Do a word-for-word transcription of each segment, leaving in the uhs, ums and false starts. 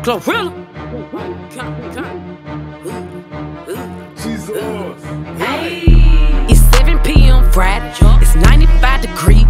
Glorilla. Jesus. Hey. It's seven P M Friday. It's ninety-five degrees.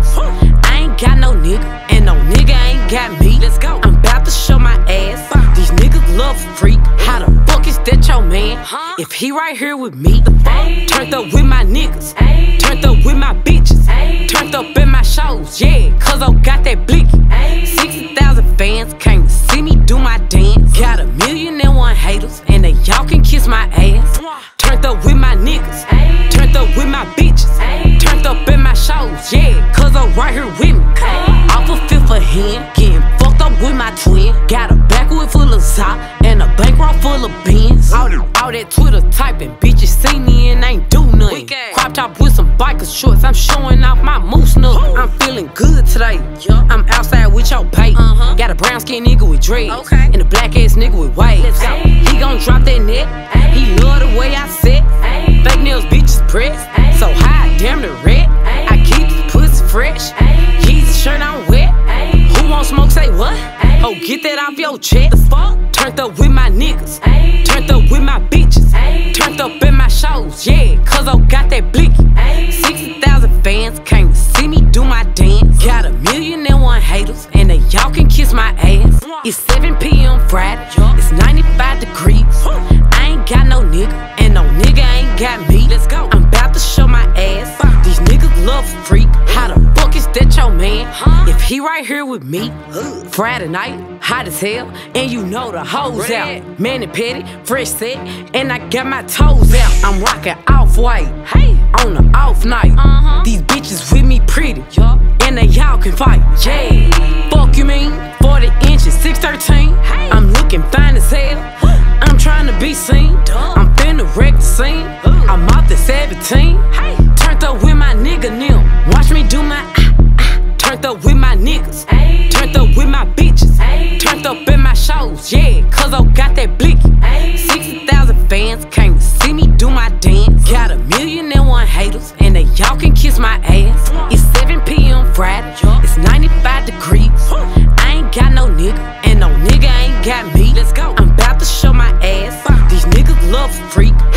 I ain't got no nigga, and no nigga ain't got me. Let's go. I'm about to show my ass. These niggas love a freak. How the fuck is that your man? If he right here with me, the fuck? Turned up with my niggas. Turned up with my bitches. Turned up in my shows, yeah, cause I got that blicky. sixty thousand fans came to see me do my dance. Got a million and one haters, and they y'all can kiss my ass. Turned up with my niggas. Turned up with my bitches. Turned up in my shows, yeah, cause I'm right here with me. Off a fifth of hand, getting fucked up with my twin. Got a backwood full of Zop and a bankroll full of beans. All, all that Twitter typing, bitches see me and ain't do nothing. Crop top with some biker shorts, I'm showing off my moose nut. I'm feeling good today. I'm outside with your bait. Got a brown skin nigga with dreads and a black ass nigga with waves. He gon' drop that net. He love the way I sit. Fake nails, bitches pressed. So high, damn the red. I keep this pussy fresh. Yeezy shirt on wet. Who want smoke? Say what? Oh, get that off your chest. The fuck? Turned up with my niggas. Turned up with my bitches. Turned up in my shows, yeah, cause I got that blicky. sixty thousand fans came to see me do my dance. Got a million and one haters, and they y'all can kiss my ass. It's seven P M Friday. It's ninety-five degrees. I ain't got no nigga, and no nigga ain't got me. Let's go. I'm about to show my ass. These niggas love a freak. How the fuck is that your man? If he right here with me, Friday night, hot as hell, and you know the hoes out. Man and petty, fresh set, and I got my toes out. I'm rocking off-white, hey, on the off night. These bitches with me pretty, and they y'all can fight. Yeah, fuck you mean? forty inches, six thirteen. I'm looking fine as hell. I'm trying to be seen. I'm finna wreck the scene. I'm off the seventeen. Turned up with my nigga Nim. Watch me do my ah, ah. Turned up with my niggas. Turned up with my bitches. Turned up in my shows, yeah, cause I got that blicky. sixty thousand fans came to see me do my dance. Got a million and one haters, and they y'all can kiss my ass. It's seven P M Friday. It's ninety-five degrees. I ain't got no nigga, and no nigga ain't got me. Let's go. I'm about to show my ass. These niggas love a freak.